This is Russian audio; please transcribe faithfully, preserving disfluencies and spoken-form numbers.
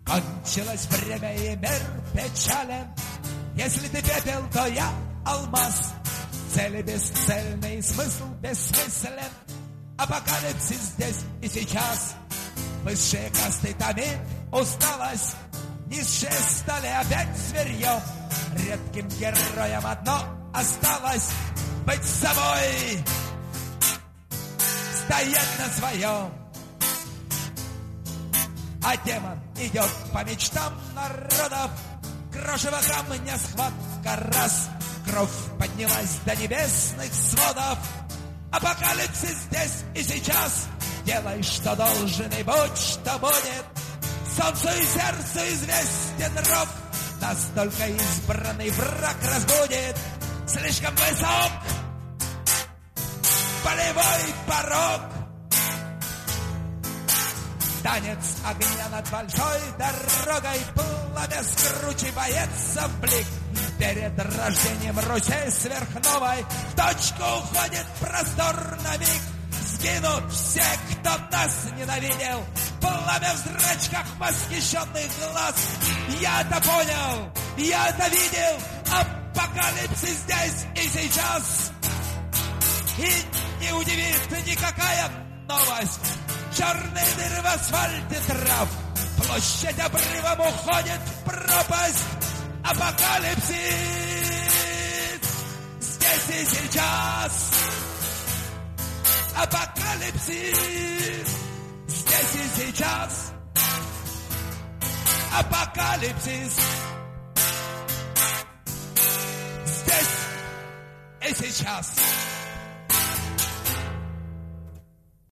Кончилось время и мир печален. Если ты пепел, то я алмаз. Цели бесцельный, смысл бессмыслен. Апокалипсис здесь и сейчас. Высшие касты томит усталость. Низшие стали опять зверьем. Редким героям одно осталось: быть собой, стоять на своем. А демон идет по мечтам народов. Крошево камня схватка раз. Кровь поднялась до небесных сводов. Апокалипсис здесь и сейчас. Делай, что должен, и будь, что будет. Солнцу и сердцу известен рок. Настолько избранный враг разбудит. Слишком высок болевой порог. Танец огня над большой дорогой. Пламя скручивается в блик. Перед рождением Руси сверхновой в точку уходит простор на миг. Сгинут все, кто нас ненавидел. Пламя в зрачках восхищенных глаз. Я-то понял, я-то видел. Апокалипсис здесь и сейчас. И не удивит никакая новость. Черные дыры в асфальте трав. Площадь обрывом уходит в пропасть. Апокалипсис здесь и сейчас. Апокалипсис здесь и сейчас. Апокалипсис здесь и сейчас.